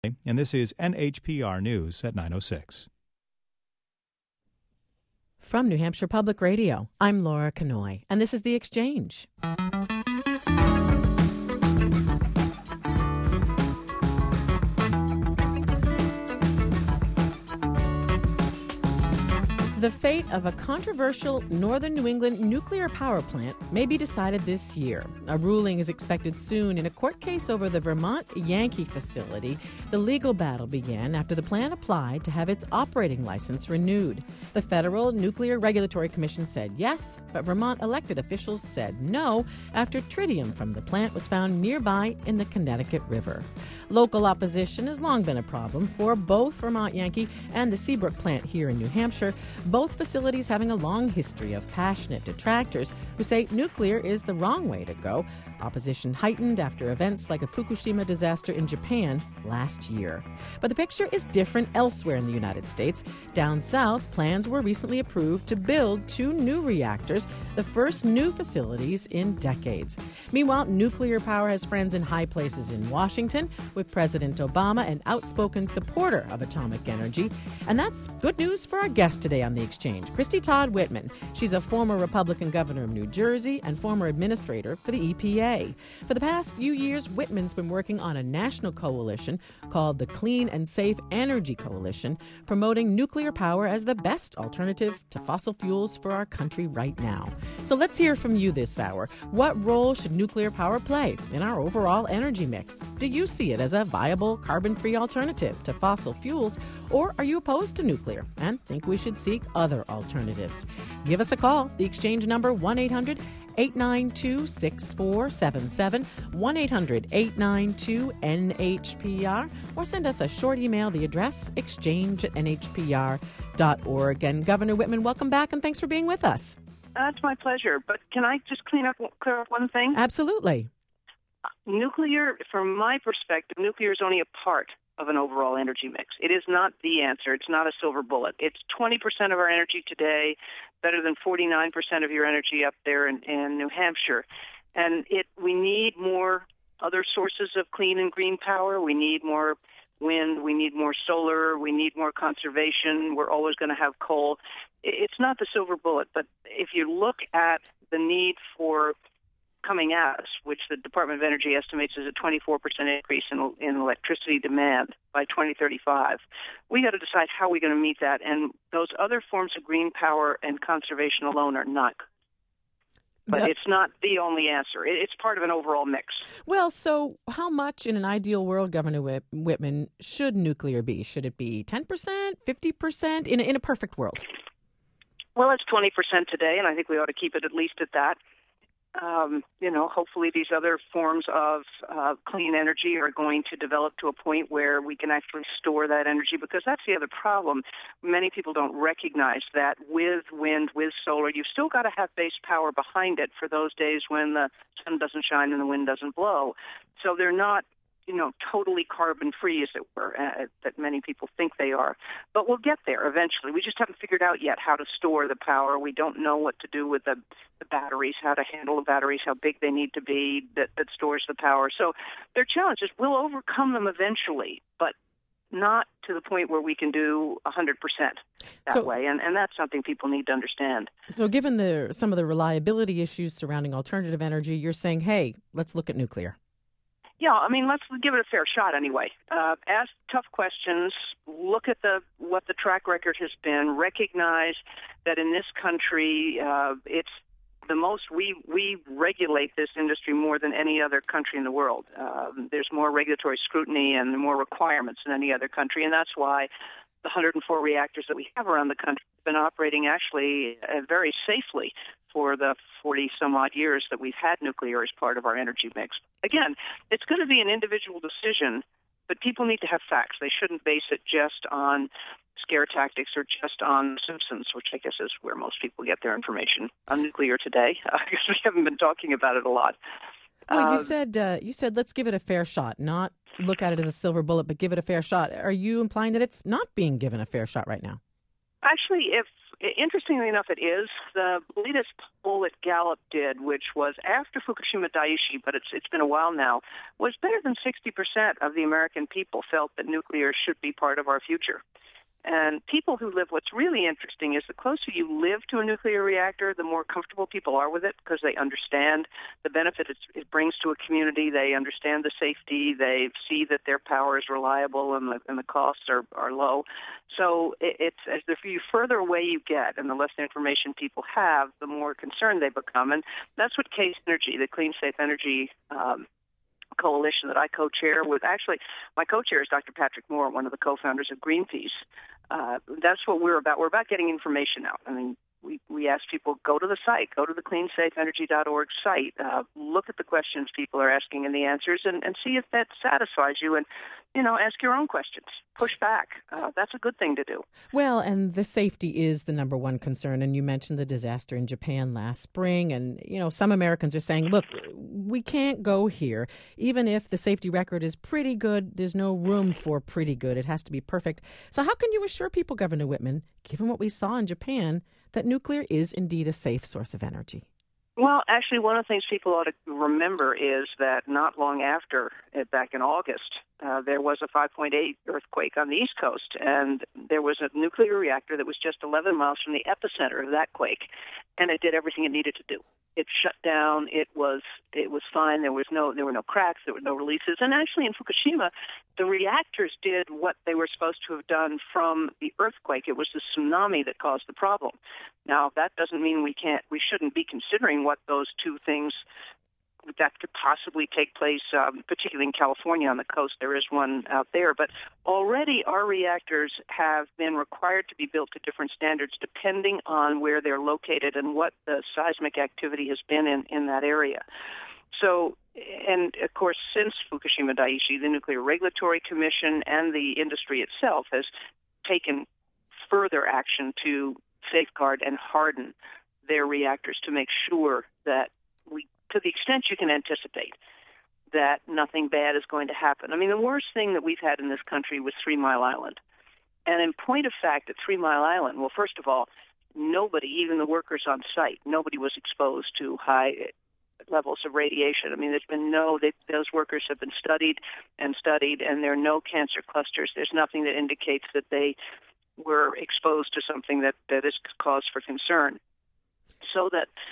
And this is NHPR News at 9:06. From New Hampshire Public Radio, I'm Laura Kanoy, and this is The Exchange. The fate of a controversial northern New England nuclear power plant may be decided this year. A ruling is expected soon in a court case over the Vermont Yankee facility. The legal battle began after the plant applied to have its operating license renewed. The Federal Nuclear Regulatory Commission said yes, but Vermont elected officials said no after tritium from the plant was found nearby in the Connecticut River. Local opposition has long been a problem for both Vermont Yankee and the Seabrook plant here in New Hampshire, both facilities having a long history of passionate detractors who say nuclear is the wrong way to go. Opposition heightened after events like a Fukushima disaster in Japan last year. But the picture is different elsewhere in the United States. Down south, plans were recently approved to build 2 new reactors, the first new facilities in decades. Meanwhile, nuclear power has friends in high places in Washington, with President Obama an outspoken supporter of atomic energy. And that's good news for our guest today on The Exchange, Christy Todd Whitman. She's a former Republican governor of New Jersey and former administrator for the EPA. For the past few years, Whitman's been working on a national coalition called the Clean and Safe Energy Coalition, promoting nuclear power as the best alternative to fossil fuels for our country right now. So let's hear from you this hour. What role should nuclear power play in our overall energy mix? Do you see it as a viable carbon-free alternative to fossil fuels, or are you opposed to nuclear and think we should seek other alternatives? Give us a call. The Exchange number 1-800-892-6477, 1-800-892-NHPR, or send us a short email, the address exchange@nhpr.org. And Governor Whitman, welcome back, and thanks for being with us. It's my pleasure. But can I just clear up one thing? Absolutely. Nuclear, from my perspective, nuclear is only a part of an overall energy mix. It is not the answer. It's not a silver bullet. It's 20% of our energy today, better than 49% of your energy up there in New Hampshire. And we need more other sources of clean and green power. We need more wind. We need more solar. We need more conservation. We're always going to have coal. It's not the silver bullet, but if you look at the need for coming at us, which the Department of Energy estimates is a 24% increase in electricity demand by 2035. We got to decide how we're going to meet that, and those other forms of green power and conservation alone are not. But it's not the only answer. It's part of an overall mix. Well, so how much in an ideal world, Governor Whitman, should nuclear be? Should it be 10%, 50% in a perfect world? Well, it's 20% today, and I think we ought to keep it at least at that. Hopefully these other forms of clean energy are going to develop to a point where we can actually store that energy, because that's the other problem. Many people don't recognize that with wind, with solar, you've still got to have base power behind it for those days when the sun doesn't shine and the wind doesn't blow. So they're not totally carbon-free, as it were, that many people think they are. But we'll get there eventually. We just haven't figured out yet how to store the power. We don't know what to do with the batteries, how to handle the batteries, how big they need to be that stores the power. So they're challenges. We'll overcome them eventually, but not to the point where we can do 100% that way. And that's something people need to understand. So given some of the reliability issues surrounding alternative energy, you're saying, hey, let's look at nuclear. Yeah, I mean, let's give it a fair shot anyway. Ask tough questions, look at what the track record has been, recognize that in this country, it's the most, we regulate this industry more than any other country in the world. There's more regulatory scrutiny and more requirements than any other country, and that's why the 104 reactors that we have around the country have been operating actually very safely for the 40-some-odd years that we've had nuclear as part of our energy mix. Again, it's going to be an individual decision, but people need to have facts. They shouldn't base it just on scare tactics or just on Simpsons, which I guess is where most people get their information on nuclear today. Because we haven't been talking about it a lot. Well, you said let's give it a fair shot, not look at it as a silver bullet, but give it a fair shot. Are you implying that it's not being given a fair shot right now? Actually, interestingly enough, it is. The latest poll that Gallup did, which was after Fukushima Daiichi, but it's been a while now, was better than 60% of the American people felt that nuclear should be part of our future. And people who live, what's really interesting is the closer you live to a nuclear reactor, the more comfortable people are with it because they understand the benefit it brings to a community. They understand the safety. They see that their power is reliable and the costs are low. So it's as the further away you get and the less information people have, the more concerned they become. And that's what CASE Energy, the Clean Safe Energy coalition that I co-chair with. Actually, my co-chair is Dr. Patrick Moore, one of the co-founders of Greenpeace. That's what we're about. We're about getting information out. I mean, we ask people, go to the site, go to the cleansafeenergy.org site, look at the questions people are asking and the answers, and see if that satisfies you, and, ask your own questions. Push back. That's a good thing to do. Well, and the safety is the number one concern, and you mentioned the disaster in Japan last spring, and, some Americans are saying, look, we can't go here. Even if the safety record is pretty good, there's no room for pretty good. It has to be perfect. So how can you assure people, Governor Whitman, given what we saw in Japan, that nuclear is indeed a safe source of energy? Well, actually, one of the things people ought to remember is that not long after, back in August, there was a 5.8 earthquake on the East Coast, and there was a nuclear reactor that was just 11 miles from the epicenter of that quake, and it did everything it needed to do. It shut down. It was fine. There were no cracks. There were no releases. And actually, in Fukushima, the reactors did what they were supposed to have done from the earthquake. It was the tsunami that caused the problem. Now, that doesn't mean we shouldn't be considering what those two things that could possibly take place, particularly in California on the coast. There is one out there. But already our reactors have been required to be built to different standards depending on where they're located and what the seismic activity has been in that area. So, and of course, since Fukushima Daiichi, the Nuclear Regulatory Commission and the industry itself has taken further action to safeguard and harden their reactors to make sure that to the extent you can anticipate, that nothing bad is going to happen. I mean, the worst thing that we've had in this country was 3 Mile Island. And in point of fact, at 3 Mile Island, well, first of all, nobody, even the workers on site, nobody was exposed to high levels of radiation. I mean, there's been those workers have been studied, and there are no cancer clusters. There's nothing that indicates that they were exposed to something that is cause for concern. So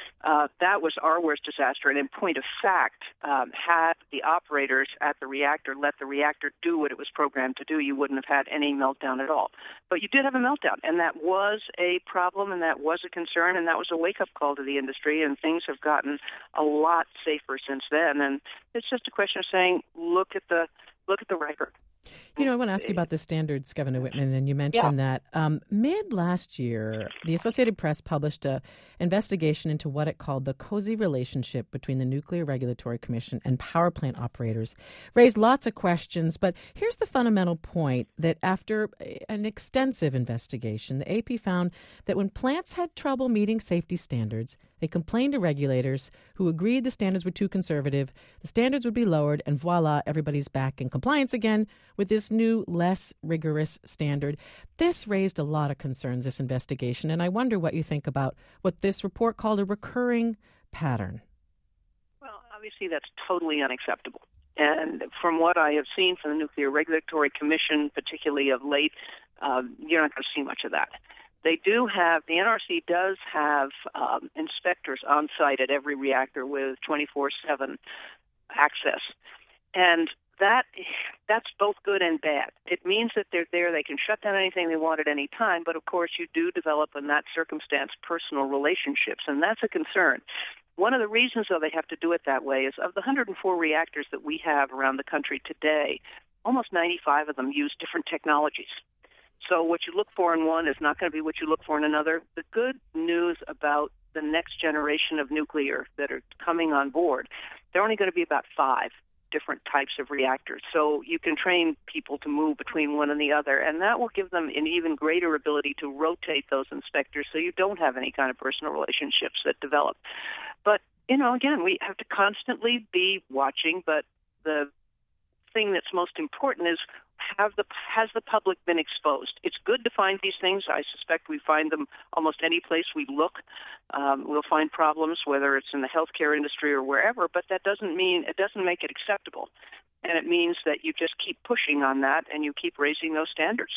that was our worst disaster. And in point of fact, had the operators at the reactor let the reactor do what it was programmed to do, you wouldn't have had any meltdown at all. But you did have a meltdown, and that was a problem, and that was a concern, and that was a wake-up call to the industry, and things have gotten a lot safer since then. And it's just a question of saying, look at the record. I want to ask you about the standards, Governor Whitman, and you mentioned that mid last year, the Associated Press published an investigation into what it called the cozy relationship between the Nuclear Regulatory Commission and power plant operators. Raised lots of questions, but here's the fundamental point that after an extensive investigation, the AP found that when plants had trouble meeting safety standards, they complained to regulators who agreed the standards were too conservative, the standards would be lowered, and voila, everybody's back in compliance again with this new, less rigorous standard. This raised a lot of concerns, this investigation, and I wonder what you think about what this report called a recurring pattern. Well, obviously that's totally unacceptable. And from what I have seen from the Nuclear Regulatory Commission, particularly of late, you're not going to see much of that. The NRC does have inspectors on site at every reactor with 24/7 access. And that's both good and bad. It means that they're there, they can shut down anything they want at any time, but of course you do develop in that circumstance personal relationships, and that's a concern. One of the reasons, though, they have to do it that way is of the 104 reactors that we have around the country today, almost 95 of them use different technologies. So what you look for in one is not going to be what you look for in another. The good news about the next generation of nuclear that are coming on board, they're only going to be about 5 different types of reactors. So you can train people to move between one and the other, and that will give them an even greater ability to rotate those inspectors so you don't have any kind of personal relationships that develop. But, again, we have to constantly be watching, but the thing that's most important is has the public been exposed? It's good to find these things. I suspect we find them almost any place we look. We'll find problems, whether it's in the healthcare industry or wherever, but it doesn't make it acceptable. And it means that you just keep pushing on that and you keep raising those standards.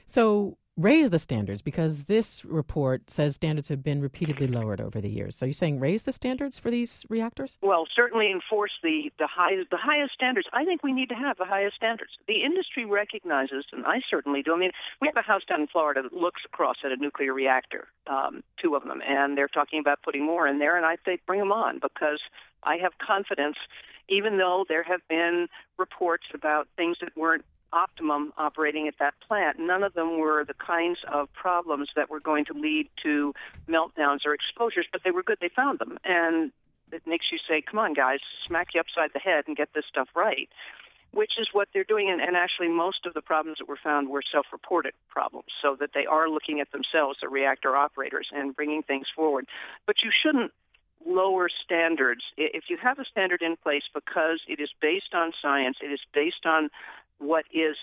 So raise the standards, because this report says standards have been repeatedly lowered over the years. So you're saying raise the standards for these reactors? Well, certainly enforce the highest standards. I think we need to have the highest standards. The industry recognizes, and I certainly do. I mean, we have a house down in Florida that looks across at a nuclear reactor, 2 of them, and they're talking about putting more in there, and I say bring them on, because I have confidence, even though there have been reports about things that weren't optimum operating at that plant. None of them were the kinds of problems that were going to lead to meltdowns or exposures, but they were good. They found them. And it makes you say, come on, guys, smack you upside the head and get this stuff right, which is what they're doing. And actually, most of the problems that were found were self-reported problems, so that they are looking at themselves, the reactor operators, and bringing things forward. But you shouldn't lower standards. If you have a standard in place because it is based on science, it is based on what is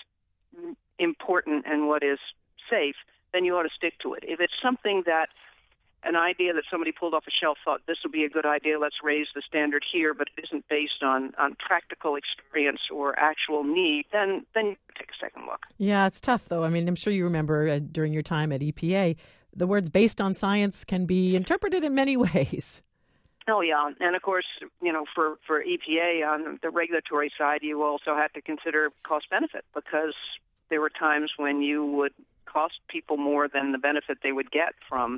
important and what is safe, then you ought to stick to it. If it's something that an idea that somebody pulled off a shelf, thought this would be a good idea, let's raise the standard here, but it isn't based on practical experience or actual need, then you take a second look. Yeah, it's tough, though. I mean, I'm sure you remember during your time at EPA, the words based on science can be interpreted in many ways. Oh, yeah. And, of course, for EPA on the regulatory side, you also have to consider cost-benefit, because there were times when you would cost people more than the benefit they would get from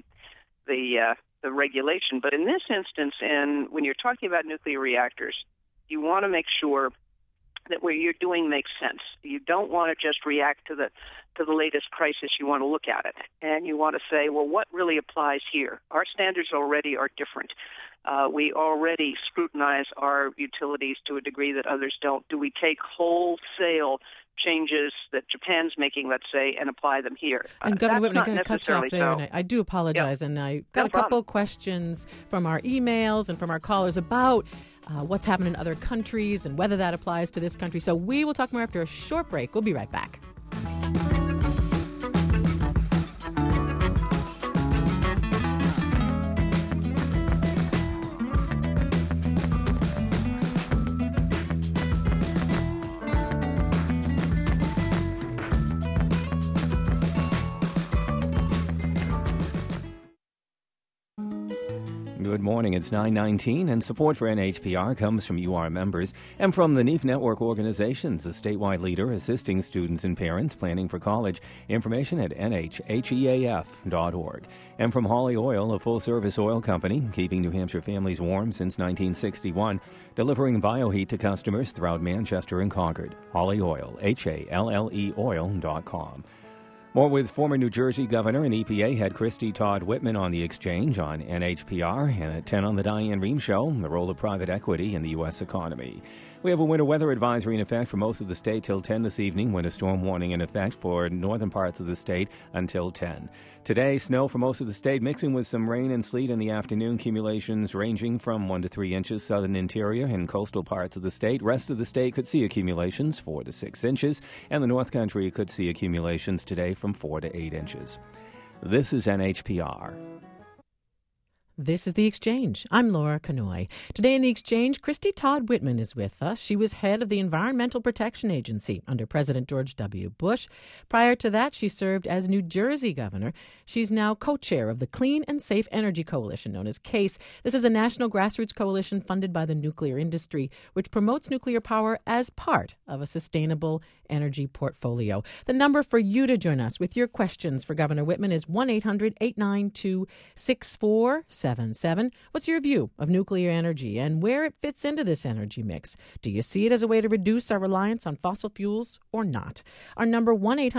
the regulation. But in this instance, and when you're talking about nuclear reactors, you want to make sure that what you're doing makes sense. You don't want to just react to the latest crisis. You want to look at it, and you want to say, well, what really applies here? Our standards already are different. We already scrutinize our utilities to a degree that others don't. Do we take wholesale changes that Japan's making, let's say, and apply them here? And Governor Whitman, I'm going to cut you off there. So. And I do apologize. Yep. And I got no a couple problem. questions from our emails and from our callers about what's happened in other countries and whether that applies to this country. So we will talk more after a short break. We'll be right back. Good morning. It's 9:19, and support for NHPR comes from UR members and from the NEAF Network organizations, a statewide leader assisting students and parents planning for college. Information at nhheaf.org. And from Hawley Oil, a full-service oil company keeping New Hampshire families warm since 1961, delivering bioheat to customers throughout Manchester and Concord. Hawley Oil, HALLE oil.com. More with former New Jersey Governor and EPA head Christy Todd Whitman on The Exchange on NHPR, and at 10 on The Diane Rehm Show, the role of private equity in the U.S. economy. We have a winter weather advisory in effect for most of the state till 10 this evening, winter storm warning in effect for northern parts of the state until 10. Today, snow for most of the state, mixing with some rain and sleet in the afternoon, accumulations ranging from 1 to 3 inches, southern interior and coastal parts of the state. Rest of the state could see accumulations 4 to 6 inches, and the North Country could see accumulations today from 4 to 8 inches. This is NHPR. This is The Exchange. I'm Laura Canoy. Today in The Exchange, Christy Todd Whitman is with us. She was head of the Environmental Protection Agency under President George W. Bush. Prior to that, she served as New Jersey governor. She's now co-chair of the Clean and Safe Energy Coalition, known as CASE. This is a national grassroots coalition funded by the nuclear industry, which promotes nuclear power as part of a sustainable energy portfolio. The number for you to join us with your questions for Governor Whitman is 1-800-892-6477. What's your view of nuclear energy and where it fits into this energy mix? Do you see it as a way to reduce our reliance on fossil fuels or not? Our number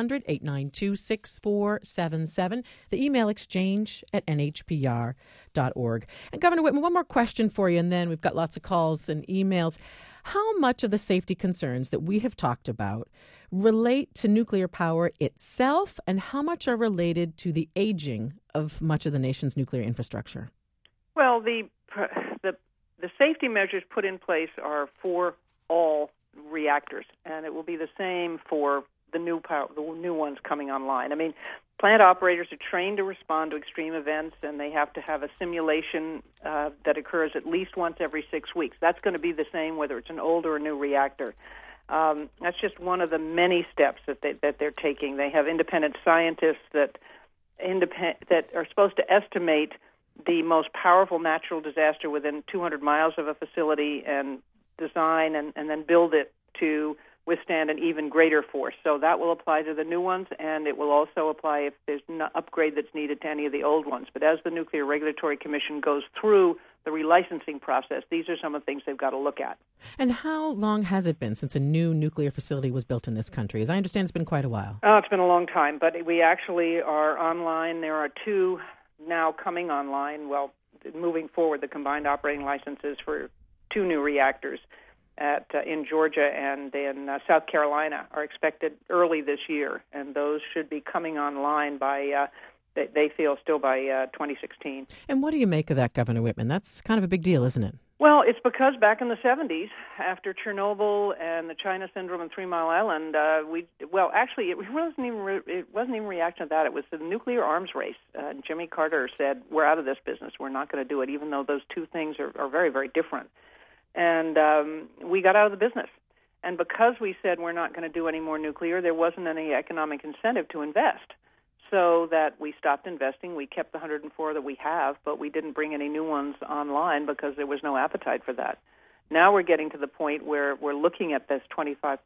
1-800-892-6477. The email exchange@nhpr.org. And Governor Whitman, one more question for you, and then we've got lots of calls and emails. How much of the safety concerns that we have talked about relate to nuclear power itself, and how much are related to the aging of much of the nation's nuclear infrastructure? Well, the safety measures put in place are for all reactors, and it will be the same for the new ones coming online. I mean, plant operators are trained to respond to extreme events, and they have to have a simulation that occurs at least once every 6 weeks. That's going to be the same whether it's an old or a new reactor. That's just one of the many steps that they're taking. They have independent scientists that are supposed to estimate the most powerful natural disaster within 200 miles of a facility and design and then build it to withstand an even greater force. So that will apply to the new ones, and it will also apply if there's no upgrade that's needed to any of the old ones. But as the Nuclear Regulatory Commission goes through the relicensing process, these are some of the things they've got to look at. And how long has it been since a new nuclear facility was built in this country? As I understand, it's been quite a while. Oh, it's been a long time, but we actually are online. There are two now coming online. Well, moving forward, the combined operating licenses for two new reactors in Georgia and in South Carolina are expected early this year, and those should be coming online by, they feel, still by 2016. And what do you make of that, Governor Whitman? That's kind of a big deal, isn't it? Well, it's because back in the 70s, after Chernobyl and the China Syndrome and 3 Mile Island, it wasn't even reaction to that. It was the nuclear arms race. Jimmy Carter said, we're out of this business. We're not going to do it, even though those two things are very, very different. And we got out of the business. And because we said we're not going to do any more nuclear, there wasn't any economic incentive to invest. So that we stopped investing. We kept the 104 that we have, but we didn't bring any new ones online because there was no appetite for that. Now we're getting to the point where we're looking at this 25%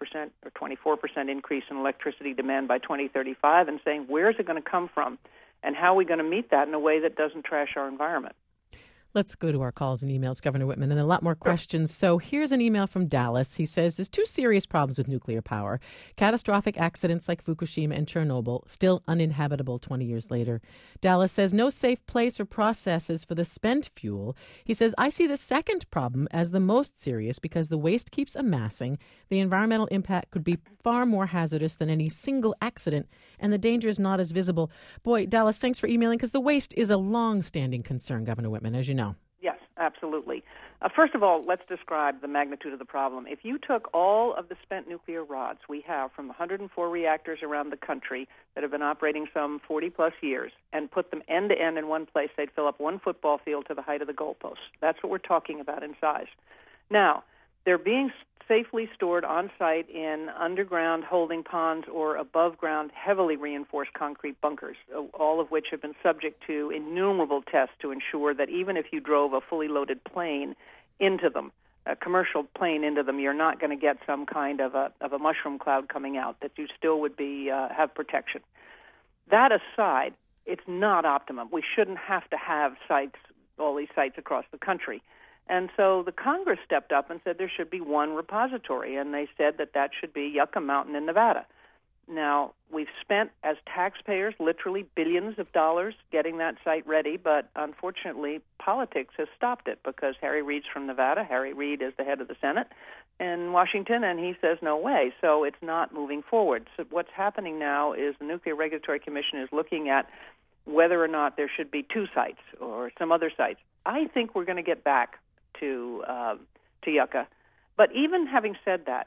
or 24% increase in electricity demand by 2035 and saying, where is it going to come from? And how are we going to meet that in a way that doesn't trash our environment? Let's go to our calls and emails, Governor Whitman, and a lot more questions. So here's an email from Dallas. He says there's two serious problems with nuclear power. Catastrophic accidents like Fukushima and Chernobyl, still uninhabitable 20 years later. Dallas says no safe place or processes for the spent fuel. He says, I see the second problem as the most serious because the waste keeps amassing. The environmental impact could be far more hazardous than any single accident, and the danger is not as visible. Boy, Dallas, thanks for emailing, because the waste is a long-standing concern, Governor Whitman, as you know. Yes, absolutely. First of all, let's describe the magnitude of the problem. If you took all of the spent nuclear rods we have from the 104 reactors around the country that have been operating some 40-plus years and put them end-to-end in one place, they'd fill up one football field to the height of the goalpost. That's what we're talking about in size. Now, they're being safely stored on-site in underground holding ponds or above-ground heavily reinforced concrete bunkers, all of which have been subject to innumerable tests to ensure that even if you drove a fully loaded plane into them, a commercial plane into them, you're not going to get some kind of a mushroom cloud coming out, that you still would be have protection. That aside, it's not optimum. We shouldn't have to have sites, all these sites across the country. And so the Congress stepped up and said there should be one repository, and they said that should be Yucca Mountain in Nevada. Now, we've spent, as taxpayers, literally billions of dollars getting that site ready, but unfortunately, politics has stopped it because Harry Reid's from Nevada. Harry Reid is the head of the Senate in Washington, and he says no way, so it's not moving forward. So what's happening now is the Nuclear Regulatory Commission is looking at whether or not there should be two sites or some other sites. I think we're going to get back to Yucca. But even having said that,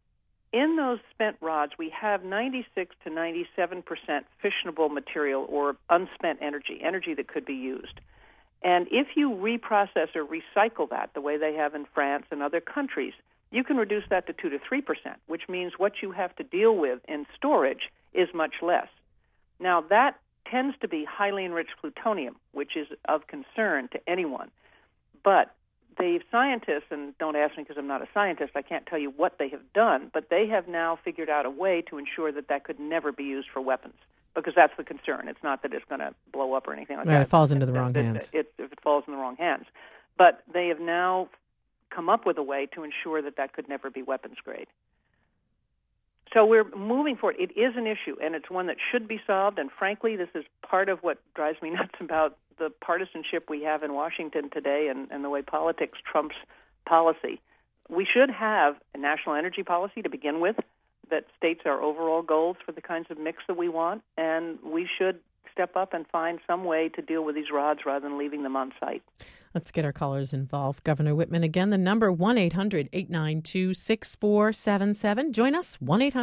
in those spent rods, we have 96 to 97% fissionable material or unspent energy that could be used. And if you reprocess or recycle that the way they have in France and other countries, you can reduce that to 2 to 3%, which means what you have to deal with in storage is much less. Now, that tends to be highly enriched plutonium, which is of concern to anyone. But the scientists, and don't ask me because I'm not a scientist, I can't tell you what they have done, but they have now figured out a way to ensure that could never be used for weapons, because that's the concern. It's not that it's going to blow up or anything like that. It falls into the wrong hands. If it falls in the wrong hands. But they have now come up with a way to ensure that could never be weapons grade. So we're moving forward. It is an issue, and it's one that should be solved, and frankly, this is part of what drives me nuts about the partisanship we have in Washington today and the way politics trumps policy. We should have a national energy policy to begin with that states our overall goals for the kinds of mix that we want, and we should step up and find some way to deal with these rods rather than leaving them on site. Let's get our callers involved. Governor Whitman, again, the number 1-800-892-6477. Join us,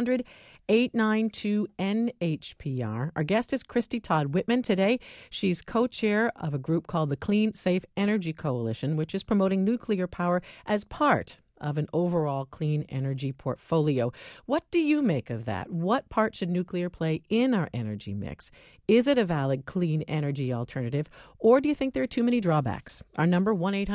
1-800-892-NHPR. Our guest is Christy Todd Whitman today. She's co-chair of a group called the Clean Safe Energy Coalition, which is promoting nuclear power as part of an overall clean energy portfolio. What do you make of that? What part should nuclear play in our energy mix? Is it a valid clean energy alternative, or do you think there are too many drawbacks? Our number,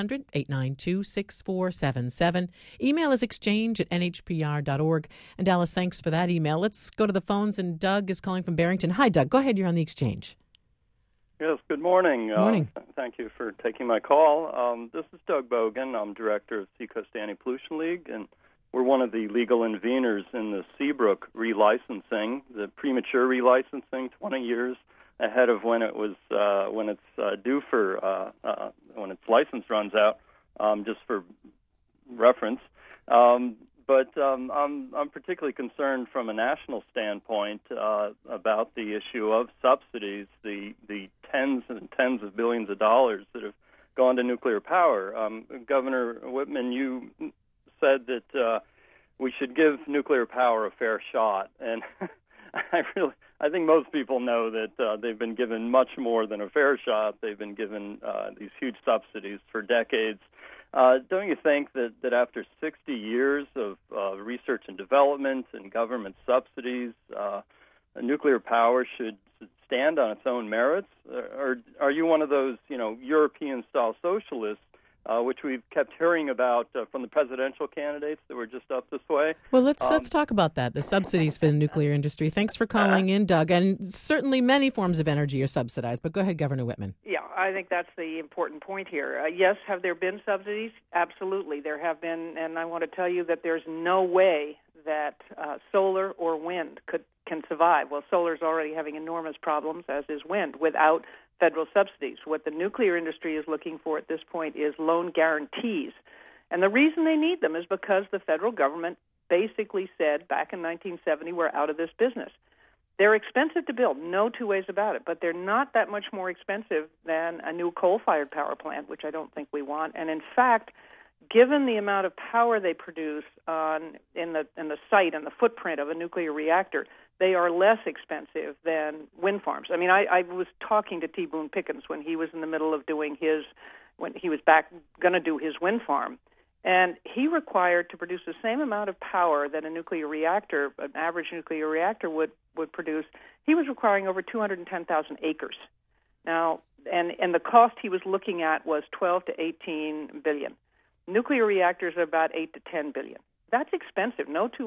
1-800-892-6477. Email is exchange@nhpr.org. And Dallas, thanks for that email. Let's go to the phones, and Doug is calling from Barrington. Hi, Doug. Go ahead. You're on the exchange. Yes, good morning. Morning. Thank you for taking my call. This is Doug Bogan. I'm director of Seacoast Anti-Pollution League, and we're one of the legal interveners in the Seabrook relicensing, the premature relicensing, 20 years ahead of when it was when it's due for when its license runs out. Just for reference. But I'm particularly concerned from a national standpoint about the issue of subsidies, the tens and tens of billions of dollars that have gone to nuclear power. Governor Whitman, you said that we should give nuclear power a fair shot, and I think most people know that they've been given much more than a fair shot. They've been given these huge subsidies for decades. Don't you think that after 60 years of research and development and government subsidies, nuclear power should stand on its own merits? Or are you one of those, European-style socialists, which we've kept hearing about from the presidential candidates that were just up this way? Well, let's talk about that, the subsidies for the nuclear industry. Thanks for calling in, Doug. And certainly many forms of energy are subsidized. But go ahead, Governor Whitman. Yeah, I think that's the important point here. Yes, have there been subsidies? Absolutely, there have been. And I want to tell you that there's no way that solar or wind can survive. Well, solar's already having enormous problems, as is wind, without federal subsidies. What the nuclear industry is looking for at this point is loan guarantees. And the reason they need them is because the federal government basically said back in 1970, we're out of this business. They're expensive to build, no two ways about it, but they're not that much more expensive than a new coal-fired power plant, which I don't think we want. And in fact, given the amount of power they produce in the site and the footprint of a nuclear reactor, they are less expensive than wind farms. I mean, I was talking to T. Boone Pickens when he was in the middle of when he was going to do his wind farm, and he required to produce the same amount of power that a nuclear reactor, an average nuclear reactor would produce. He was requiring over 210,000 acres. Now, and the cost he was looking at was 12 to 18 billion. Nuclear reactors are about 8 to 10 billion. That's expensive.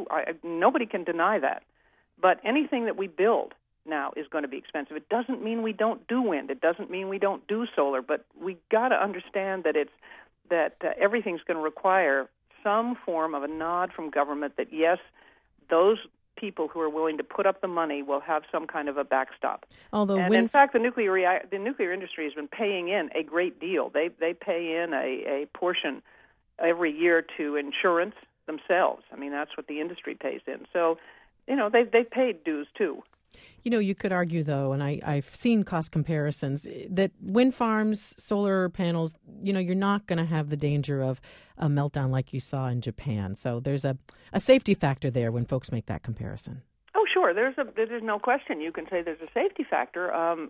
Nobody can deny that. But anything that we build now is going to be expensive. It doesn't mean we don't do wind. It doesn't mean we don't do solar. But we got to understand that everything's going to require some form of a nod from government that yes, those people who are willing to put up the money will have some kind of a backstop. In fact, the nuclear industry has been paying in a great deal. They pay in a portion every year to insurance themselves. I mean, that's what the industry pays in. So, they've paid dues too. You could argue, though, and I've seen cost comparisons, that wind farms, solar panels, you're not going to have the danger of a meltdown like you saw in Japan. So there's a safety factor there when folks make that comparison. Oh, sure. There's no question. You can say there's a safety factor.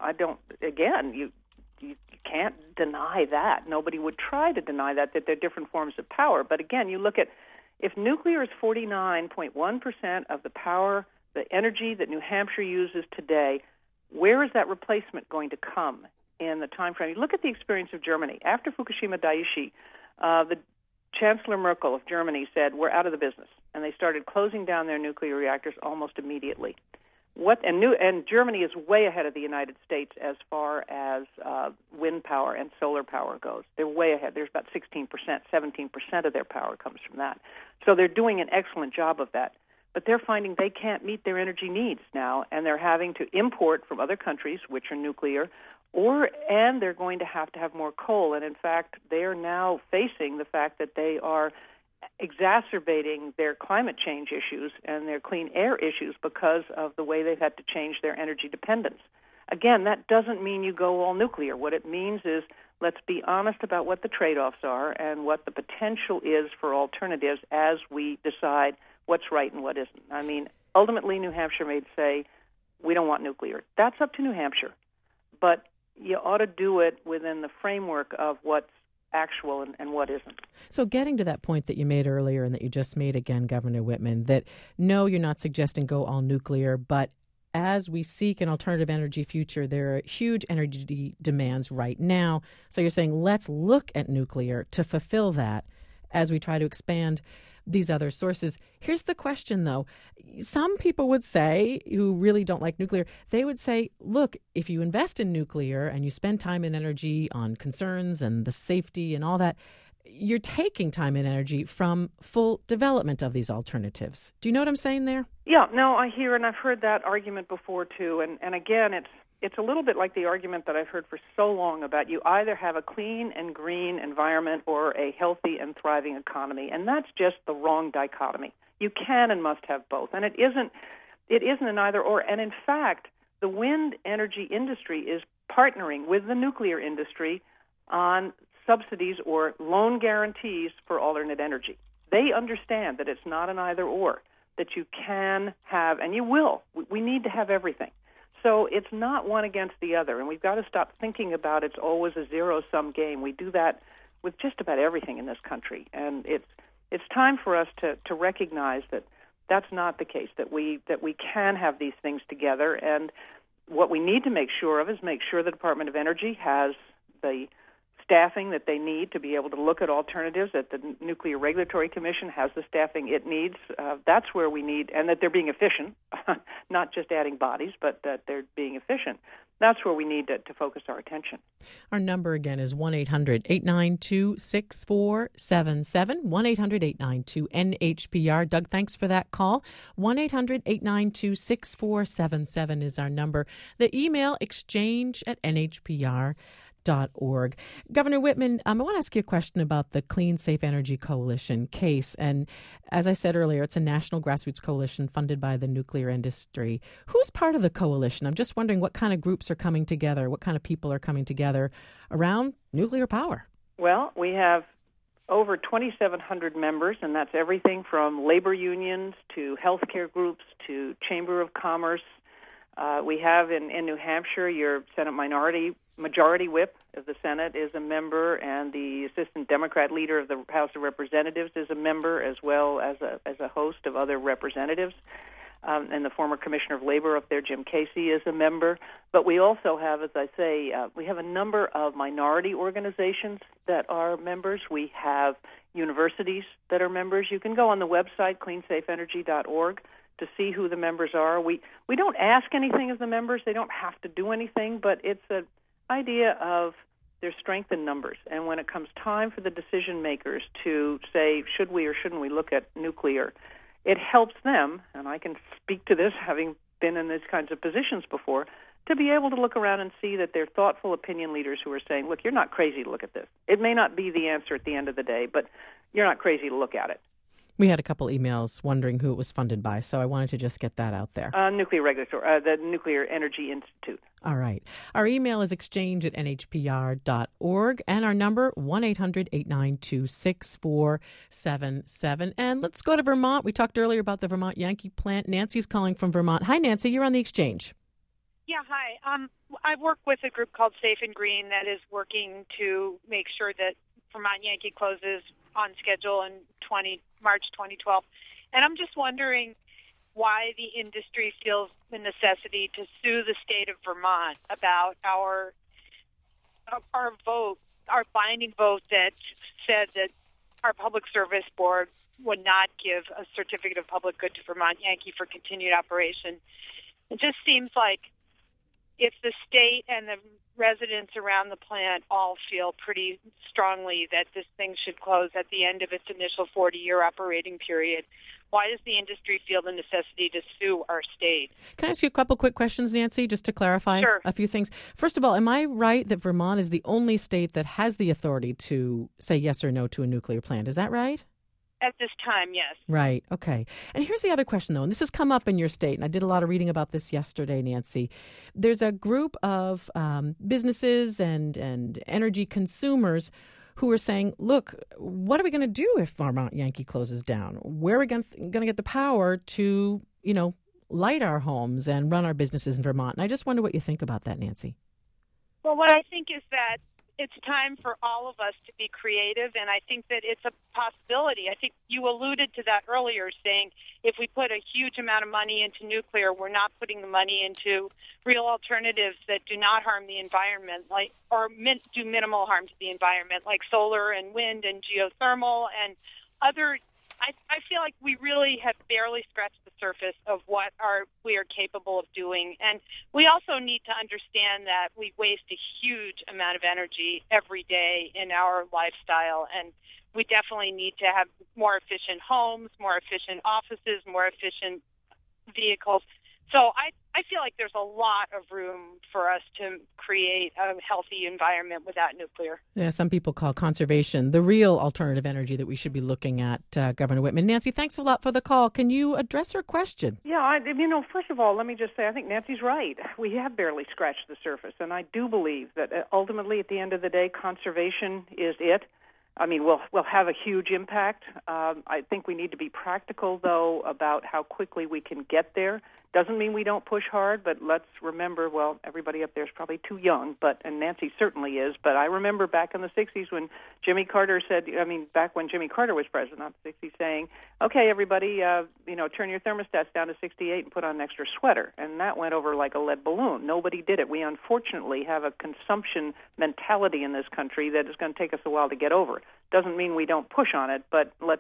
You can't deny that. Nobody would try to deny that they're different forms of power. But again, you look at if nuclear is 49.1% of the power, the energy that New Hampshire uses today, where is that replacement going to come in the time frame? You look at the experience of Germany. After Fukushima Daiichi, the Chancellor Merkel of Germany said, we're out of the business. And they started closing down their nuclear reactors almost immediately. And Germany is way ahead of the United States as far as wind power and solar power goes. They're way ahead. There's about 16%, 17% of their power comes from that. So they're doing an excellent job of that. But they're finding they can't meet their energy needs now, and they're having to import from other countries, which are nuclear, and they're going to have more coal. And in fact, they are now facing the fact that they are exacerbating their climate change issues and their clean air issues because of the way they've had to change their energy dependence. again, that doesn't mean you go all nuclear. What it means is let's be honest about what the trade-offs are and what the potential is for alternatives as we decide what's right and what isn't. I mean, ultimately, New Hampshire may say, we don't want nuclear. That's up to New Hampshire. But you ought to do it within the framework of what's actual and what isn't. So getting to that point that you made earlier and that you just made again, Governor Whitman, that no, you're not suggesting go all nuclear, but as we seek an alternative energy future, there are huge energy demands right now. So you're saying let's look at nuclear to fulfill that as we try to expand these other sources. Here's the question, though. Some people would say, who really don't like nuclear, they would say, look, if you invest in nuclear and you spend time and energy on concerns and the safety and all that, you're taking time and energy from full development of these alternatives. Do you know what I'm saying there? Yeah, no, I hear, and I've heard that argument before, too. And again, it's a little bit like the argument that I've heard for so long about you either have a clean and green environment or a healthy and thriving economy, and that's just the wrong dichotomy. You can and must have both, and it isn't an either or. And in fact, the wind energy industry is partnering with the nuclear industry on subsidies or loan guarantees for alternate energy. They understand that it's not an either or, that you can have, and you will. We need to have everything. So it's not one against the other, and we've got to stop thinking about it's always a zero-sum game. We do that with just about everything in this country, and it's time for us to recognize that that's not the case, that we can have these things together. And what we need to make sure of is make sure the Department of Energy has the staffing that they need to be able to look at alternatives, that the Nuclear Regulatory Commission has the staffing it needs. That's where we need, and that they're being efficient, not just adding bodies, but that they're being efficient. That's where we need to focus our attention. Our number again is 1-800-892-6477, 1-800-892-NHPR. Doug, thanks for that call. 1-800-892-6477 is our number. The email, exchange@nhpr.org. Governor Whitman, I want to ask you a question about the Clean, Safe Energy Coalition case. And as I said earlier, it's a national grassroots coalition funded by the nuclear industry. Who's part of the coalition? I'm just wondering what kind of groups are coming together, what kind of people are coming together around nuclear power. Well, we have over 2,700 members, and that's everything from labor unions to healthcare groups to Chamber of Commerce. We have in New Hampshire, your Senate Majority Whip of the Senate is a member, and the Assistant Democrat Leader of the House of Representatives is a member, as well as a host of other representatives. And the former Commissioner of Labor up there, Jim Casey, is a member. But we also have, as I say, we have a number of minority organizations that are members. We have universities that are members. You can go on the website, cleansafeenergy.org, to see who the members are. We don't ask anything of the members. They don't have to do anything, but it's an idea of their strength in numbers. And when it comes time for the decision makers to say, should we or shouldn't we look at nuclear, it helps them, and I can speak to this having been in these kinds of positions before, to be able to look around and see that they're thoughtful opinion leaders who are saying, look, you're not crazy to look at this. It may not be the answer at the end of the day, but you're not crazy to look at it. We had a couple emails wondering who it was funded by, so I wanted to just get that out there. Nuclear Regulatory, the Nuclear Energy Institute. All right. Our email is exchange@nhpr.org, and our number, 1-800-892-6477. And let's go to Vermont. We talked earlier about the Vermont Yankee plant. Nancy's calling from Vermont. Hi, Nancy. You're on the Exchange. Yeah, hi. I work with a group called Safe and Green that is working to make sure that Vermont Yankee closes on schedule in March 2012. And I'm just wondering why the industry feels the necessity to sue the state of Vermont about our vote, our binding vote that said that our public service board would not give a certificate of public good to Vermont Yankee for continued operation. It just seems like if the state and the residents around the plant all feel pretty strongly that this thing should close at the end of its initial 40-year operating period, why does the industry feel the necessity to sue our state? Can I ask you a couple quick questions, Nancy, just to clarify a few things? First of all, am I right that Vermont is the only state that has the authority to say yes or no to a nuclear plant? Is that right? At this time, yes. Right. Okay. And here's the other question, though, and this has come up in your state, and I did a lot of reading about this yesterday, Nancy. There's a group of businesses and energy consumers who are saying, look, what are we going to do if Vermont Yankee closes down? Where are we going to get the power to, light our homes and run our businesses in Vermont? And I just wonder what you think about that, Nancy. Well, what I think is that it's time for all of us to be creative, and I think that it's a possibility. I think you alluded to that earlier, saying if we put a huge amount of money into nuclear, we're not putting the money into real alternatives that do not harm the environment, or do minimal harm to the environment, like solar and wind and geothermal and other. I feel like we really have barely scratched the surface of what we are capable of doing. And we also need to understand that we waste a huge amount of energy every day in our lifestyle. And we definitely need to have more efficient homes, more efficient offices, more efficient vehicles. So I feel like there's a lot of room for us to create a healthy environment without nuclear. Yeah, some people call conservation the real alternative energy that we should be looking at, Governor Whitman. Nancy, thanks a lot for the call. Can you address her question? Yeah, first of all, let me just say I think Nancy's right. We have barely scratched the surface, and I do believe that ultimately at the end of the day, conservation is it. I mean, we'll have a huge impact. I think we need to be practical, though, about how quickly we can get there. Doesn't mean we don't push hard, but let's remember, well, everybody up there is probably too young, and Nancy certainly is, but I remember back in the 60s when Jimmy Carter back when Jimmy Carter was president, not the 60s, saying, okay, everybody, turn your thermostats down to 68 and put on an extra sweater, and that went over like a lead balloon. Nobody did it. We unfortunately have a consumption mentality in this country that is going to take us a while to get over. Doesn't mean we don't push on it, but let's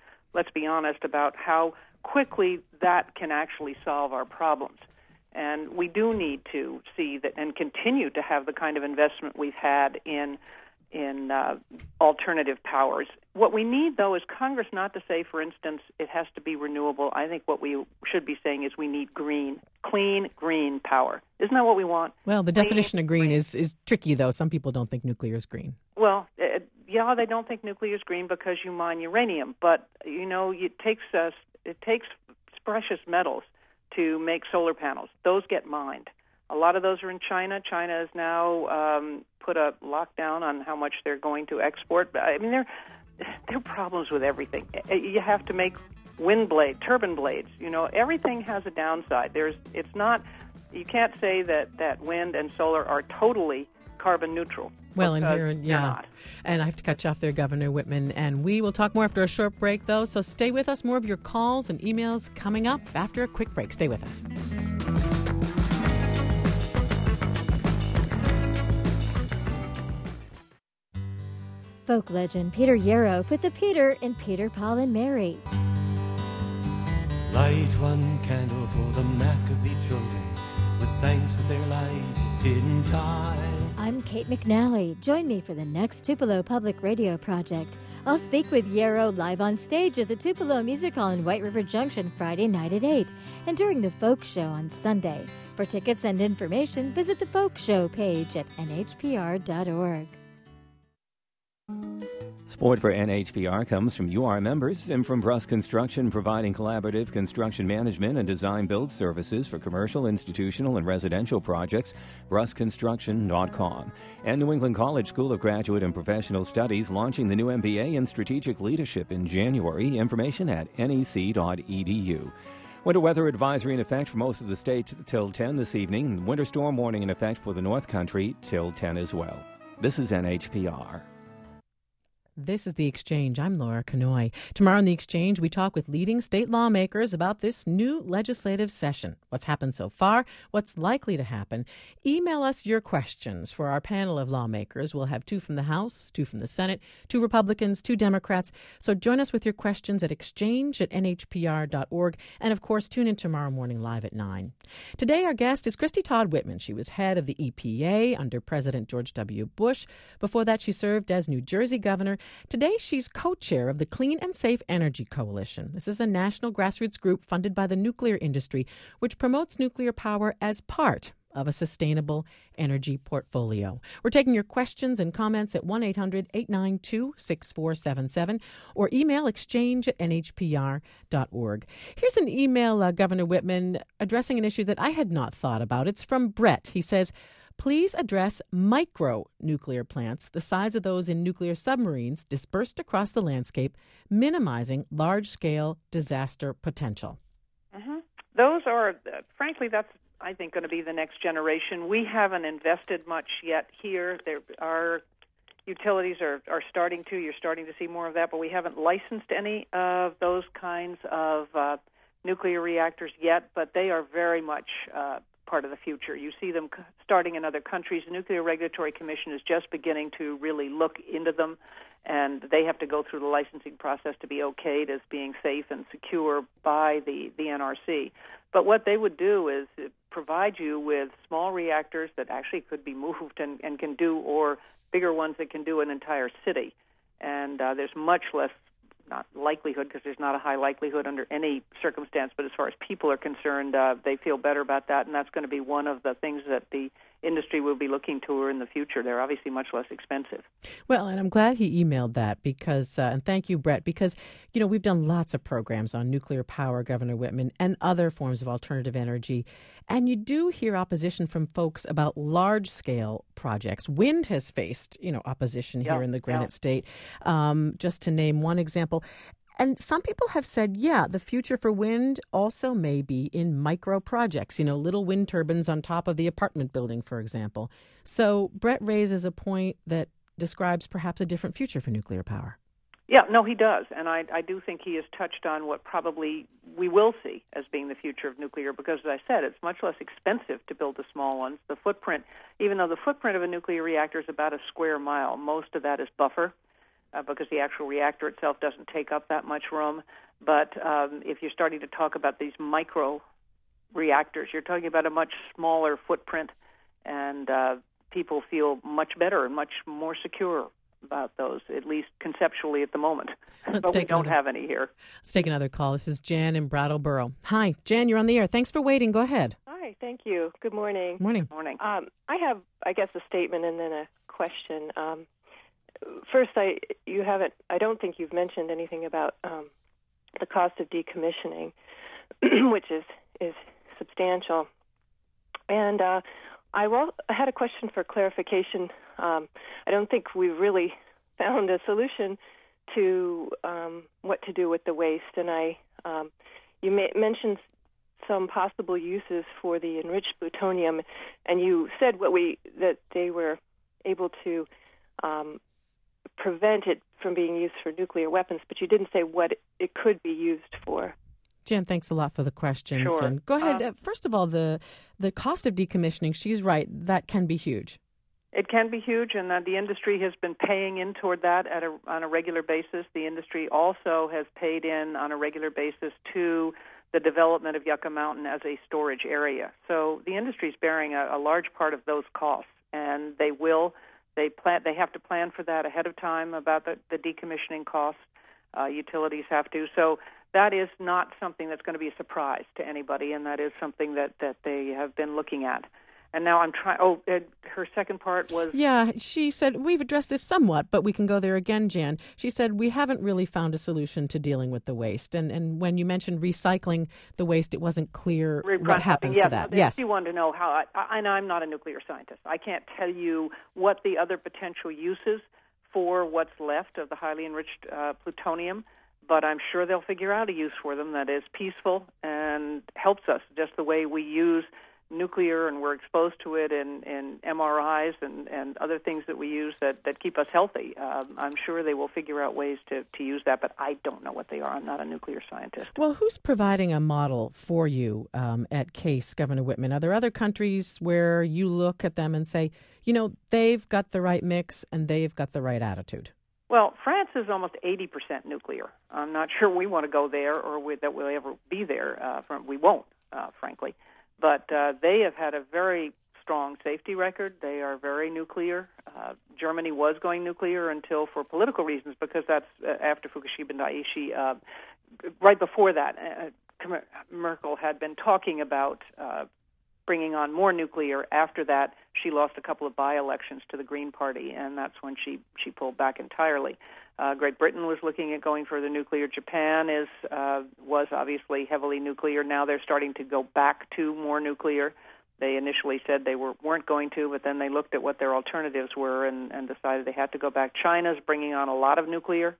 be honest about how quickly that can actually solve our problems. And we do need to see that and continue to have the kind of investment we've had in alternative powers. What we need, though, is Congress not to say, for instance, it has to be renewable. I think what we should be saying is we need clean green power. Isn't that what we want? Well, the definition of green is tricky, though. Some people don't think nuclear is green. Well, they don't think nuclear is green because you mine uranium. But, it takes precious metals to make solar panels. Those get mined. A lot of those are in China. China has now put a lockdown on how much they're going to export. I mean, there are problems with everything. You have to make turbine blades. Everything has a downside. You can't say that wind and solar are totally carbon neutral. Well, and I have to cut you off there, Governor Whitman, and we will talk more after a short break, though, so stay with us. More of your calls and emails coming up after a quick break. Stay with us. Folk legend Peter Yarrow put the Peter in Peter, Paul, and Mary. Light one candle for the Maccabee children, with thanks that their light didn't die. I'm Kate McNally. Join me for the next Tupelo Public Radio project. I'll speak with Yarrow live on stage at the Tupelo Music Hall in White River Junction Friday night at 8 and during the Folk Show on Sunday. For tickets and information, visit the Folk Show page at nhpr.org. Support for NHPR comes from UR members and from Bruss Construction, providing collaborative construction management and design build services for commercial, institutional, and residential projects. BrussConstruction.com. And New England College School of Graduate and Professional Studies launching the new MBA in Strategic Leadership in January. Information at nec.edu. Winter weather advisory in effect for most of the state till 10 this evening. Winter storm warning in effect for the North Country till 10 as well. This is NHPR. This is The Exchange. I'm Laura Kanoy. Tomorrow on The Exchange, we talk with leading state lawmakers about this new legislative session. What's happened so far? What's likely to happen? Email us your questions for our panel of lawmakers. We'll have 2 from the House, 2 from the Senate, 2 Republicans, 2 Democrats. So join us with your questions at exchange@nhpr.org. And, of course, tune in tomorrow morning live at 9. Today, our guest is Christy Todd Whitman. She was head of the EPA under President George W. Bush. Before that, she served as New Jersey governor. Today, she's co-chair of the Clean and Safe Energy Coalition. This is a national grassroots group funded by the nuclear industry, which promotes nuclear power as part of a sustainable energy portfolio. We're taking your questions and comments at 1-800-892-6477 or email exchange@nhpr.org. Here's an email, Governor Whitman, addressing an issue that I had not thought about. It's from Brett. He says, please address micro-nuclear plants, the size of those in nuclear submarines dispersed across the landscape, minimizing large-scale disaster potential. Mm-hmm. Those are, frankly, that's, I think, going to be the next generation. We haven't invested much yet here. Our utilities are starting to. You're starting to see more of that, but we haven't licensed any of those kinds of nuclear reactors yet, but they are very much part of the future. You see them starting in other countries. The Nuclear Regulatory Commission is just beginning to really look into them, and they have to go through the licensing process to be okayed as being safe and secure by the NRC. But what they would do is provide you with small reactors that actually could be moved and can do, or bigger ones that can do an entire city. And there's much less, not likelihood, because there's not a high likelihood under any circumstance, but as far as people are concerned, they feel better about that, and that's going to be one of the things that the industry will be looking to in the future. They're obviously much less expensive. Well, and I'm glad he emailed that because, and thank you, Brett, because, you know, we've done lots of programs on nuclear power, Governor Whitman, and other forms of alternative energy. And you do hear opposition from folks about large-scale projects. Wind has faced, opposition here in the Granite State, just to name one example. And some people have said, the future for wind also may be in micro projects, little wind turbines on top of the apartment building, for example. So Brett raises a point that describes perhaps a different future for nuclear power. Yeah, no, he does. And I do think he has touched on what probably we will see as being the future of nuclear because, as I said, it's much less expensive to build the small ones. The footprint, even though the footprint of a nuclear reactor is about a square mile, most of that is buffer. Because the actual reactor itself doesn't take up that much room. But if you're starting to talk about these micro reactors, you're talking about a much smaller footprint, and people feel much better and much more secure about those, at least conceptually at the moment. But we don't have any here. Let's take another call. This is Jan in Brattleboro. Hi, Jan, you're on the air. Thanks for waiting. Go ahead. Hi, thank you. Good morning. Morning. Morning. I have, a statement and then a question. First, I don't think you've mentioned anything about the cost of decommissioning, which is substantial. And I had a question for clarification. I don't think we've really found a solution to what to do with the waste. And you mentioned some possible uses for the enriched plutonium, and you said that they were able to prevent it from being used for nuclear weapons, but you didn't say what it could be used for. Jan, thanks a lot for the questions. Sure. And go ahead. First of all, the cost of decommissioning, she's right, that can be huge. It can be huge, and the industry has been paying in toward that on a regular basis. The industry also has paid in on a regular basis to the development of Yucca Mountain as a storage area. So the industry is bearing a large part of those costs, and they will. They have to plan for that ahead of time about the decommissioning costs. Utilities have to. So that is not something that's going to be a surprise to anybody, and that is something that they have been looking at. And now I'm trying. Her second part was. Yeah, she said we've addressed this somewhat, but we can go there again, Jan. She said we haven't really found a solution to dealing with the waste. And when you mentioned recycling the waste, it wasn't clear what happens to that. Yes, you wanted to know how. And I'm not a nuclear scientist. I can't tell you what the other potential uses for what's left of the highly enriched plutonium, but I'm sure they'll figure out a use for them that is peaceful and helps us just the way we use nuclear and we're exposed to it in MRIs and other things that we use that keep us healthy. I'm sure they will figure out ways to use that, but I don't know what they are. I'm not a nuclear scientist. Well, who's providing a model for you at CASE, Governor Whitman? Are there other countries where you look at them and say, they've got the right mix and they've got the right attitude? Well, France is almost 80% nuclear. I'm not sure we want to go there or that we'll ever be there. We won't, frankly. But they have had a very strong safety record. They are very nuclear. Germany was going nuclear until, for political reasons, because that's after Fukushima and Daiichi. Right before that, Merkel had been talking about bringing on more nuclear. After that, she lost a couple of by-elections to the Green Party, and that's when she pulled back entirely. Great Britain was looking at going further nuclear. Japan was obviously heavily nuclear. Now they're starting to go back to more nuclear. They initially said they weren't going to, but then they looked at what their alternatives were and decided they had to go back. China's bringing on a lot of nuclear.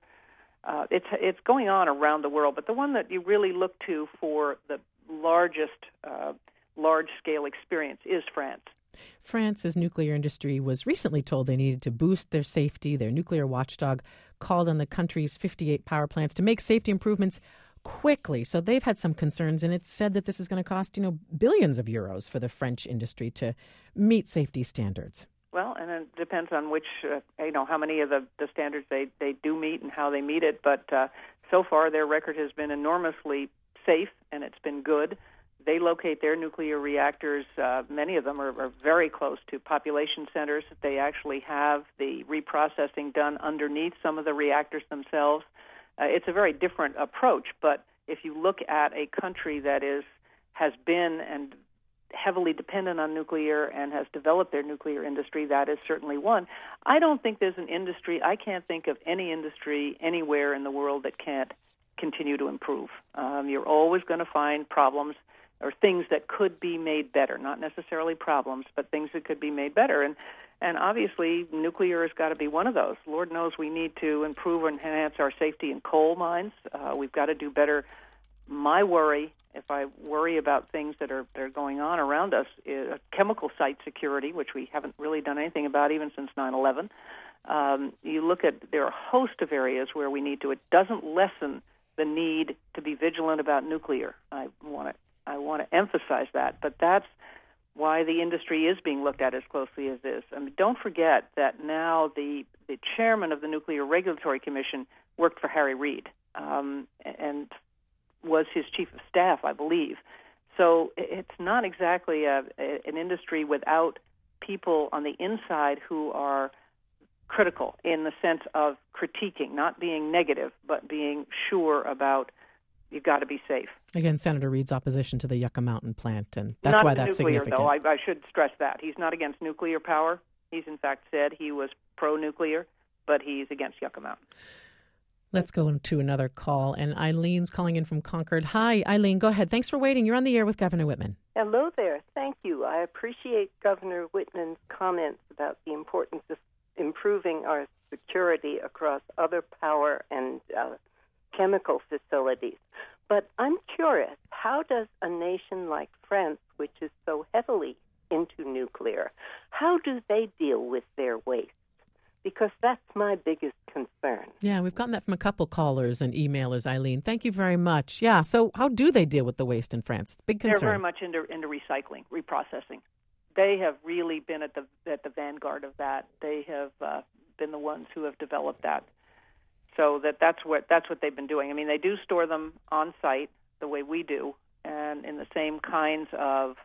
It's going on around the world, but the one that you really look to for the largest large-scale experience is France. France's nuclear industry was recently told they needed to boost their safety. Their nuclear watchdog called on the country's 58 power plants to make safety improvements quickly. So they've had some concerns, and it's said that this is going to cost, billions of euros for the French industry to meet safety standards. Well, and it depends on which, how many of the standards they do meet and how they meet it. But so far, their record has been enormously safe, and it's been good. They locate their nuclear reactors. Many of them are very close to population centers. They actually have the reprocessing done underneath some of the reactors themselves. It's a very different approach, but if you look at a country that has been and heavily dependent on nuclear and has developed their nuclear industry, that is certainly one. I don't think there's an industry, I can't think of any industry anywhere in the world that can't continue to improve. You're always going to find problems or things that could be made better, not necessarily problems, but things that could be made better. And obviously, nuclear has got to be one of those. Lord knows we need to improve and enhance our safety in coal mines. We've got to do better. My worry, if I worry about things that are going on around us, is chemical site security, which we haven't really done anything about even since 9/11. You look at, there are a host of areas where we need to. It doesn't lessen the need to be vigilant about nuclear. I want to emphasize that, but that's why the industry is being looked at as closely as this. I mean, don't forget that now the chairman of the Nuclear Regulatory Commission worked for Harry Reid and was his chief of staff, I believe. So it's not exactly an industry without people on the inside who are critical in the sense of critiquing, not being negative, but being sure about you've got to be safe. Again, Senator Reid's opposition to the Yucca Mountain plant, and that's not why that's nuclear, significant. Though, I should stress that. He's not against nuclear power. He's, in fact, said he was pro-nuclear, but he's against Yucca Mountain. Let's go to another call, and Eileen's calling in from Concord. Hi, Eileen, go ahead. Thanks for waiting. You're on the air with Governor Whitman. Hello there. Thank you. I appreciate Governor Whitman's comments about the importance of improving our security across other power and chemical facilities. But I'm curious, how does a nation like France, which is so heavily into nuclear, how do they deal with their waste? Because that's my biggest concern. Yeah, we've gotten that from a couple callers and emailers, Eileen. Thank you very much. Yeah, so how do they deal with the waste in France? Big concern. They're very much into recycling, reprocessing. They have really been at the vanguard of that. They have been the ones who have developed that. So that's what they've been doing. I mean, they do store them on site the way we do, and in the same kinds of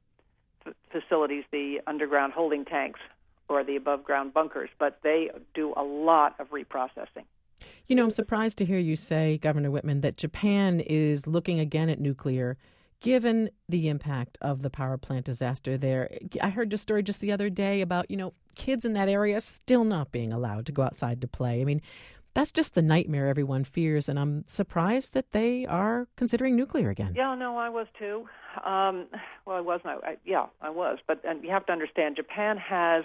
facilities, the underground holding tanks or the above-ground bunkers, but they do a lot of reprocessing. You know, I'm surprised to hear you say, Governor Whitman, that Japan is looking again at nuclear, given the impact of the power plant disaster there. I heard a story just the other day about, kids in that area still not being allowed to go outside to play. I mean, that's just the nightmare everyone fears, and I'm surprised that they are considering nuclear again. Yeah, no, I was too. I wasn't. I was. But you have to understand, Japan has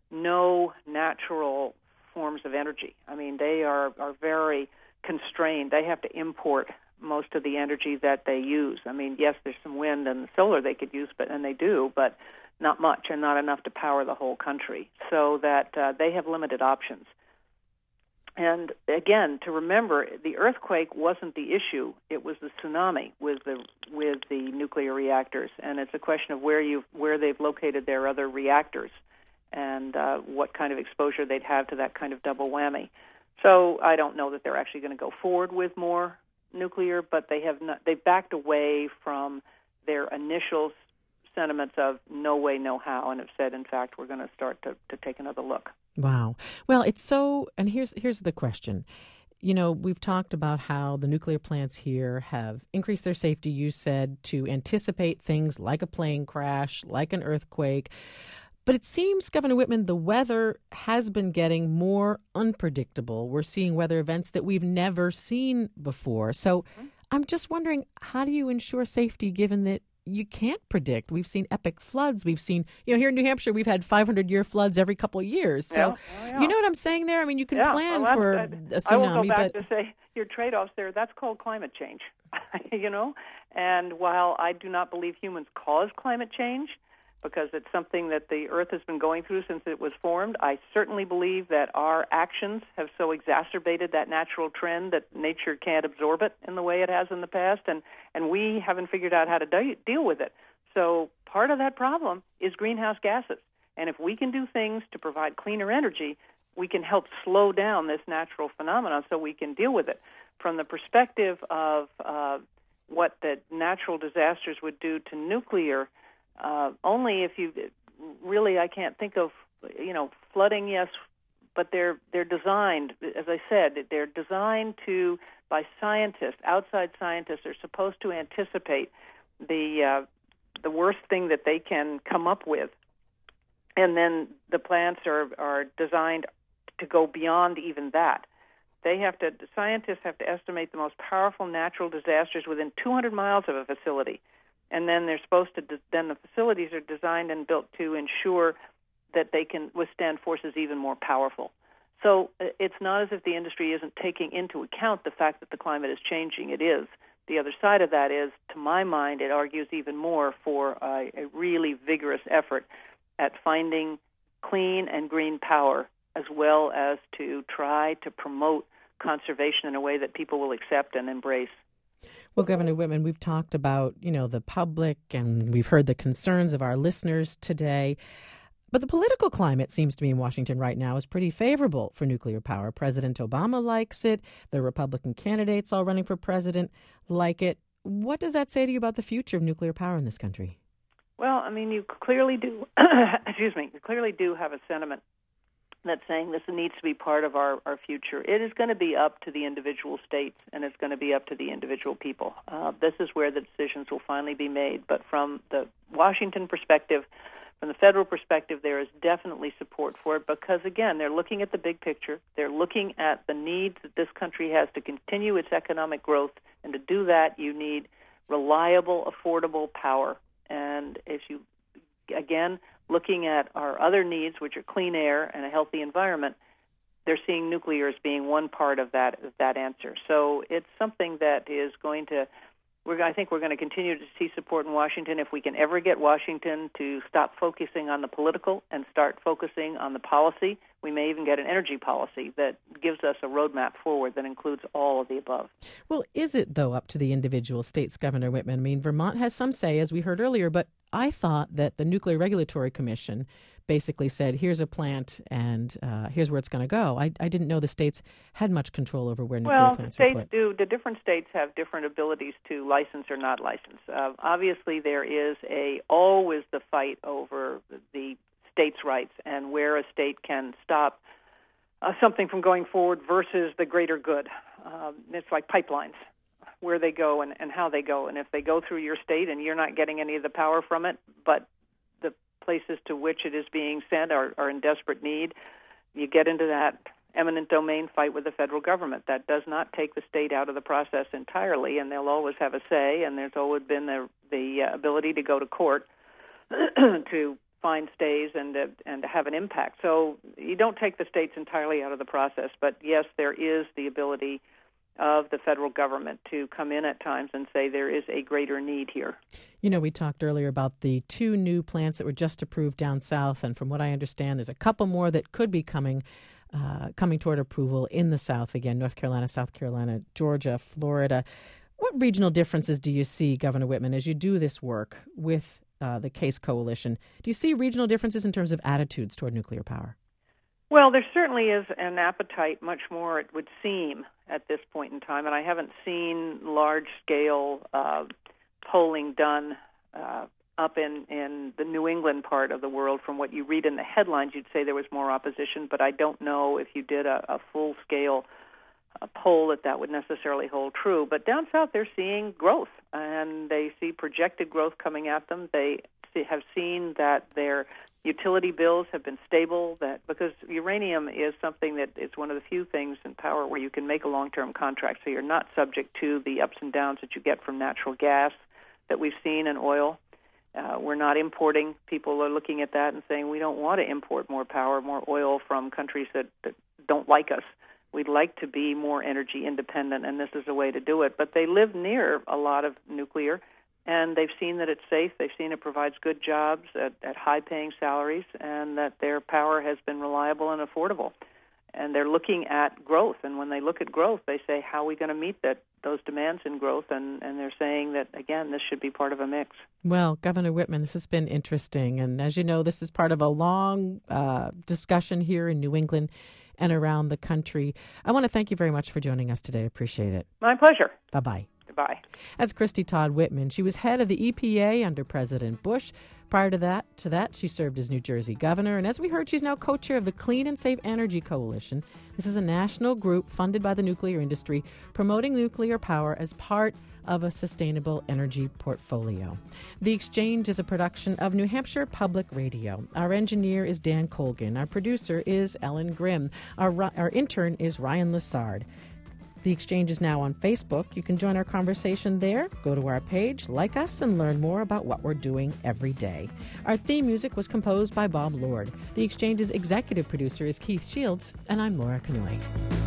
no natural forms of energy. I mean, they are very constrained. They have to import most of the energy that they use. I mean, yes, there's some wind and solar they could use, and they do, but not much and not enough to power the whole country. So that they have limited options. And again, to remember, the earthquake wasn't the issue; it was the tsunami with the nuclear reactors, and it's a question of where they've located their other reactors, and what kind of exposure they'd have to that kind of double whammy. So I don't know that they're actually going to go forward with more nuclear, but they've backed away from their initial sentiments of no way, no how, and have said, in fact, we're going to start to take another look. Wow. Well, it's so, and here's the question. we've talked about how the nuclear plants here have increased their safety, you said, to anticipate things like a plane crash, like an earthquake. But it seems, Governor Whitman, the weather has been getting more unpredictable. We're seeing weather events that we've never seen before. So I'm just wondering, how do you ensure safety given that you can't predict? We've seen epic floods. We've seen, here in New Hampshire, we've had 500-year floods every couple of years. So you know what I'm saying there? I mean, you can plan for a tsunami. I will go back to say your trade-offs there, that's called climate change, And while I do not believe humans cause climate change, because it's something that the Earth has been going through since it was formed, I certainly believe that our actions have so exacerbated that natural trend that nature can't absorb it in the way it has in the past, and we haven't figured out how to deal with it. So part of that problem is greenhouse gases. And if we can do things to provide cleaner energy, we can help slow down this natural phenomenon so we can deal with it. From the perspective of what the natural disasters would do to nuclear, only if you really, I can't think of, flooding, yes, but they're designed, as I said, they're designed to, by scientists, outside scientists are supposed to anticipate the worst thing that they can come up with. And then the plants are designed to go beyond even that. Scientists have to estimate the most powerful natural disasters within 200 miles of a facility. And then they're supposed to. Then the facilities are designed and built to ensure that they can withstand forces even more powerful. So it's not as if the industry isn't taking into account the fact that the climate is changing. It is. The other side of that is, to my mind, it argues even more for a really vigorous effort at finding clean and green power, as well as to try to promote conservation in a way that people will accept and embrace. Well, Governor Whitman, we've talked about, the public, and we've heard the concerns of our listeners today. But the political climate seems to be in Washington right now is pretty favorable for nuclear power. President Obama likes it. The Republican candidates all running for president like it. What does that say to you about the future of nuclear power in this country? Well, I mean, you clearly do, you clearly do have a sentiment that's saying this needs to be part of our future. It is going to be up to the individual states, and it's going to be up to the individual people. This is where the decisions will finally be made. But from the Washington perspective, from the federal perspective, there is definitely support for it because, again, they're looking at the big picture. They're looking at the needs that this country has to continue its economic growth, and to do that, you need reliable, affordable power. And if you, again, looking at our other needs, which are clean air and a healthy environment, they're seeing nuclear as being one part of that answer. So it's something that is going to, I think we're going to continue to see support in Washington if we can ever get Washington to stop focusing on the political and start focusing on the policy. We may even get an energy policy that gives us a roadmap forward that includes all of the above. Well, is it, though, up to the individual states, Governor Whitman? I mean, Vermont has some say, as we heard earlier, but I thought that the Nuclear Regulatory Commission basically said, here's a plant and here's where it's going to go. I didn't know the states had much control over where nuclear plants were put. Well, states do. The different states have different abilities to license or not license. Obviously, there is always the fight over the states' rights and where a state can stop something from going forward versus the greater good. It's like pipelines, where they go and how they go. And if they go through your state and you're not getting any of the power from it, but the places to which it is being sent are in desperate need, you get into that eminent domain fight with the federal government. That does not take the state out of the process entirely, and they'll always have a say, and there's always been the ability to go to court to find stays and to have an impact. So you don't take the states entirely out of the process, but yes, there is the ability of the federal government to come in at times and say there is a greater need here. We talked earlier about the 2 new plants that were just approved down south, and from what I understand, there's a couple more that could be coming toward approval in the South, again, North Carolina, South Carolina, Georgia, Florida. What regional differences do you see, Governor Whitman, as you do this work with the CASE Coalition? Do you see regional differences in terms of attitudes toward nuclear power? Well, there certainly is an appetite, much more, it would seem, at this point in time, and I haven't seen large-scale polling done up in the New England part of the world. From what you read in the headlines, you'd say there was more opposition, but I don't know if you did a full-scale poll that would necessarily hold true. But down south, they're seeing growth, and they see projected growth coming at them. They have seen that their utility bills have been stable, that because uranium is something that is one of the few things in power where you can make a long-term contract, so you're not subject to the ups and downs that you get from natural gas that we've seen in oil. We're not importing. People are looking at that and saying we don't want to import more power, more oil from countries that don't like us. We'd like to be more energy independent, and this is a way to do it. But they live near a lot of nuclear, and they've seen that it's safe. They've seen it provides good jobs at high-paying salaries, and that their power has been reliable and affordable. And they're looking at growth, and when they look at growth, they say, how are we going to meet those demands in growth? And they're saying that, again, this should be part of a mix. Well, Governor Whitman, this has been interesting. And as you know, this is part of a long discussion here in New England and around the country. I want to thank you very much for joining us today. I appreciate it. My pleasure. Bye-bye. Goodbye. That's Christy Todd Whitman. She was head of the EPA under President Bush. Prior to that, she served as New Jersey governor. And as we heard, she's now co-chair of the Clean and Safe Energy Coalition. This is a national group funded by the nuclear industry, promoting nuclear power as part of a sustainable energy portfolio. The Exchange is a production of New Hampshire Public Radio. Our engineer is Dan Colgan. Our producer is Ellen Grimm. Our intern is Ryan Lessard. The Exchange is now on Facebook. You can join our conversation there. Go to our page, like us, and learn more about what we're doing every day. Our theme music was composed by Bob Lord. The Exchange's executive producer is Keith Shields, and I'm Laura Canoy.